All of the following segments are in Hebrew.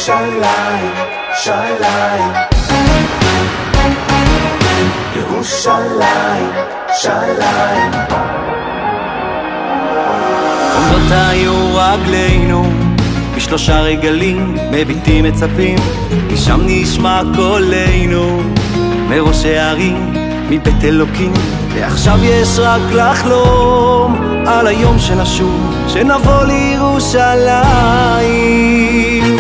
ירושלים, ירושלים, ירושלים, ירושלים. עומדות היו רגלינו בשלושה רגלים מביטים מצפים, משם נשמע קולנו מראשי הערים, מבית אלוקים. ועכשיו יש רק לחלום על היום שנשוב, שנבוא לירושלים.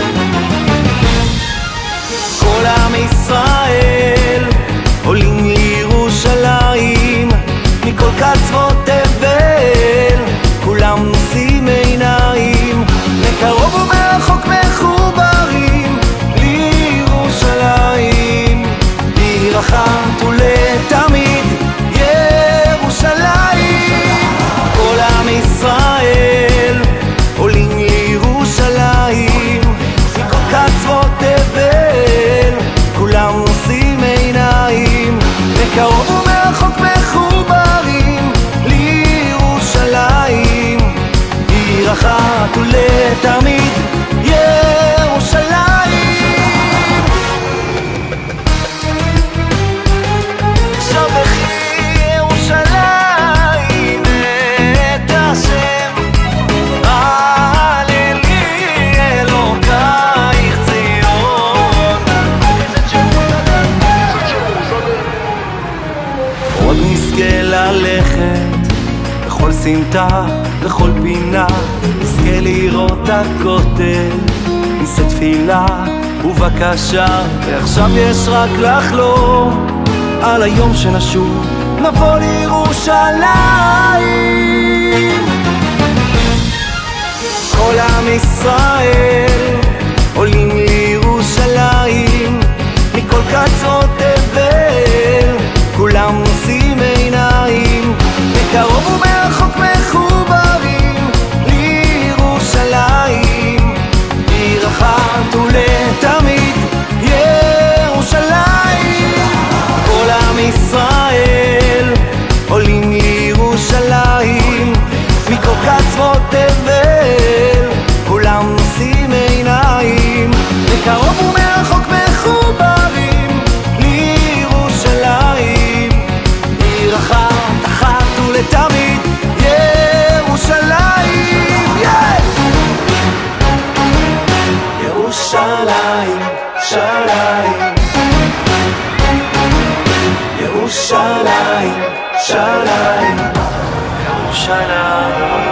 כל עם ישראל עולים לירושלים, מכל קצוות תבל כולם נושאים עיניים, מקרוב ומרחוק מחוברים לירושלים, עיר אחת ולתמיד ירושלים. כל עם ישראל עולים לירושלים, מכל קצוות תבל כולם נושאים עיניים, מקרוב ומרחוק מחוברים לירושלים, עיר אחת ולתמיד ירושלים. שבחי ירושלים את השם, הללי אלוקייך ציון. עוד נזכה ללכת בכל סמטה, בכל פינה, נזכה לראות הכותל, נישא תפילה ובקשה. ועכשיו יש רק לחלום על היום שנשוב, נבוא לירושלים. כל עם ישראל עולים לירושלים, מכל קצוות תבל כולם נושאים עיניים, מקרוב ומרחוק מחוברים לירושלים, עיר אחת ולתמיד ירושלים. כל עם ישראל עולים לירושלים, מכל קצוות תבל כולם נושאים עיניים, מקרוב ומרחוק מחוברים לירושלים, עיר אחת ולתמיד ירושלים. ירושלים, ירושלים, ירושלים, ירושלים, ירושלים.